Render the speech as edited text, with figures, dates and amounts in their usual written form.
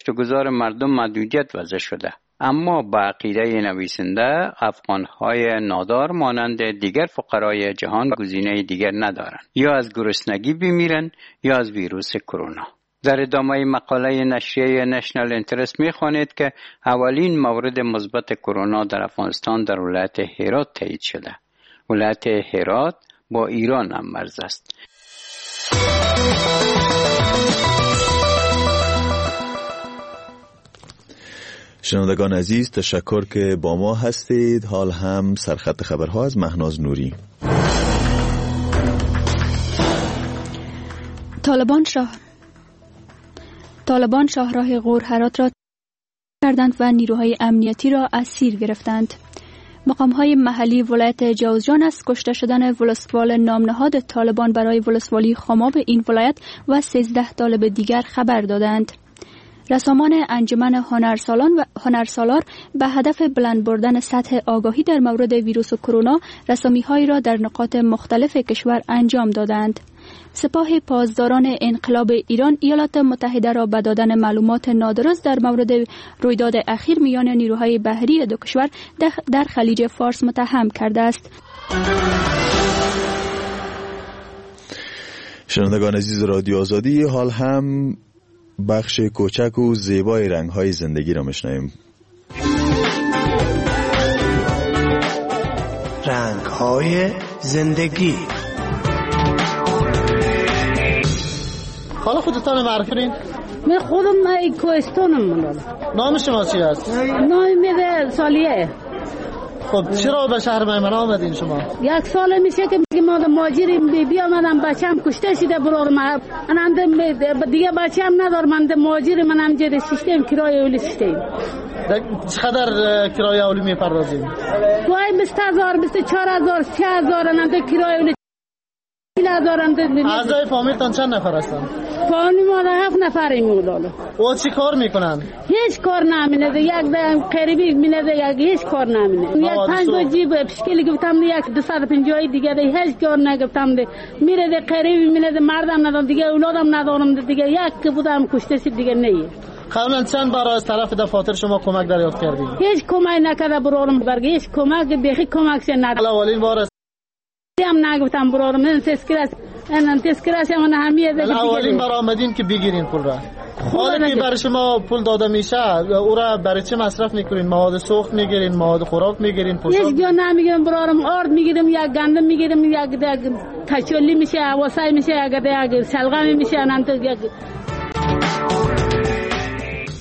گشت و گذار مردم محدودیت وضع شده. اما با عقیده نویسنده افغانهای نادار مانند دیگر فقرای جهان گزینه دیگر ندارند، یا از گرسنگی بمیرن یا از ویروس کرونا. در ادامه مقاله نشریه نشنال اینترست می‌خوانید که اولین مورد مثبت کرونا در افغانستان در ولایت هرات تایید شده. ولایت هرات با ایران هم مرز است. شنوندگان عزیز، تشکر که با ما هستید. حال هم سرخط خبرها از مهناز نوری. طالبان شاهراه غور هرات را کردند و نیروهای امنیتی را اسیر گرفتند. مقام‌های محلی ولایت جوزجان از کشته شدن ولسوال نامنهاد طالبان برای ولسوالی خماب این ولایت و 13 طالب دیگر خبر دادند. رسامان انجمن هنرسالار به هدف بلند بردن سطح آگاهی در مورد ویروس کرونا رسامی‌هایی را در نقاط مختلف کشور انجام دادند. سپاه پاسداران انقلاب ایران ایالات متحده را به دادن معلومات نادرست در مورد رویداد اخیر میان نیروهای بحری دو کشور در خلیج فارس متهم کرده است. شنوندگان عزیز رادیو آزادی، حال هم بخش کوچک و زیبای رنگ‌های زندگی را میشنویم. رنگ‌های زندگی. حالا خودتان معرفی کنین؟ من خودم کوهستانم. من نام شما چی است؟ نام میره سالیه. خب چرا به شهر میمنه آمدین شما؟ 1 سال میشه که ما مهاجریم بی آمدم، بچه‌م کشته شده برار من دیگه بچه‌م ندارم، من مهاجر منم جد سیستم کرایه اولی سیستم. چقدر کرایه اولی میپردازین؟ گاهی 20,000 24,000 30,000 ننده کرایه اولی. اعضای فامیلتان چند نفر هستن؟ فامیل ما 7 نفریم. او چی کار میکنن؟ هیچ کار نمیکنه. یک قریبی میله، هیچ کار نمیکنه. یک 5 جیب پشکلی گفتم، یک 250 دیگه هیچ کار نگفتم. میره قریبی میله، مردم ندارم دیگه، اولادم ندارم دیگه، یک بودم کشته شد دیگه نه. قبلا چند بار از طرف دفاتر شما کمک دریافت کردید؟ هیچ کمک نکرده برام، برگ هیچ کمک بیخی کمک شد نداره. اولین بار هم نگفتم برام، من تذکرش من همیه دیگه. اولین بار آمدین که بگیرین پول را. حالا که برای شما پول داده میشه، او را برای چه مصرف میکنین؟ مواد سوخت میگیرین، مواد خوراک میگیرین، پوشاک؟ هیچ جا نمیگیرم برام. آرد میگیرم، یک گندم میگیرم، یک تچولی میشه، واسای میشه، یک شلغم میشه،